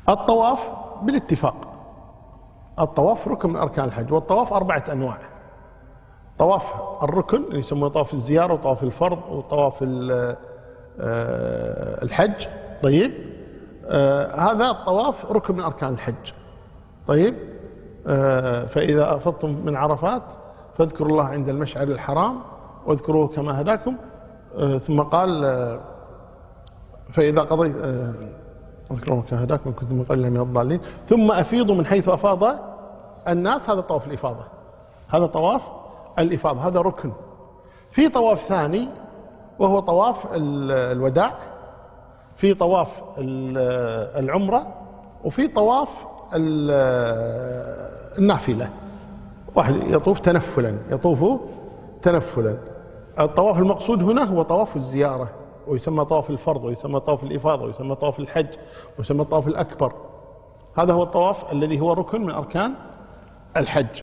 الطواف بالاتفاق، الطواف ركن من أركان الحج، والطواف 4 أنواع. طواف الركن اللي يسمونه طواف الزيارة وطواف الفرض وطواف الحج. طيب، هذا الطواف ركن من أركان الحج. طيب، فإذا أفضتم من عرفات فاذكروا الله عند المشعر الحرام واذكروه كما هداكم. ثم قال فإذا قضيت اذكروه كما هداكم كنتم من قبل من الضالين ثم أفيضوا من حيث أفاض الناس. هذا طواف الإفاضة، هذا طواف الإفاضة، هذا ركن. في طواف ثاني وهو طواف الوداع، في طواف العمرة، وفي طواف النافلة. واحد يطوف تنفلا، يطوف تنفلا. الطواف المقصود هنا هو طواف الزيارة، ويسمى طواف الفرض، ويسمى طواف الإفاضة، ويسمى طواف الحج، ويسمى الطواف الأكبر. هذا هو الطواف الذي هو ركن من أركان الحج.